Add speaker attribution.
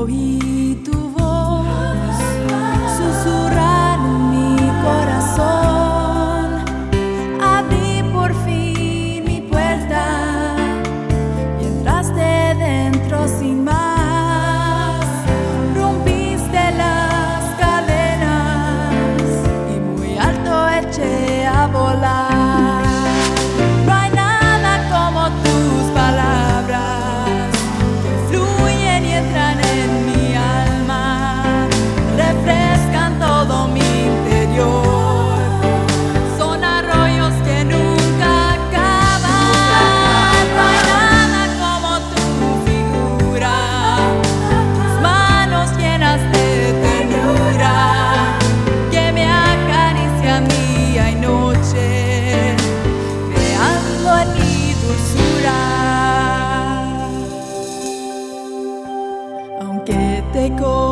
Speaker 1: Oí tu voz susurrar en mi corazón. Abrí por fin mi puerta y entraste dentro sin más. Rompiste las cadenas y muy alto eché a volar. No hay nada como tus palabras que fluyen y entran en mi alma, refrescan todo mi interior. Son arroyos que nunca acaban. No hay nada como tu figura, tus manos llenas de ternura que me acarician día y noche, creando en mi dulzura. Aunque te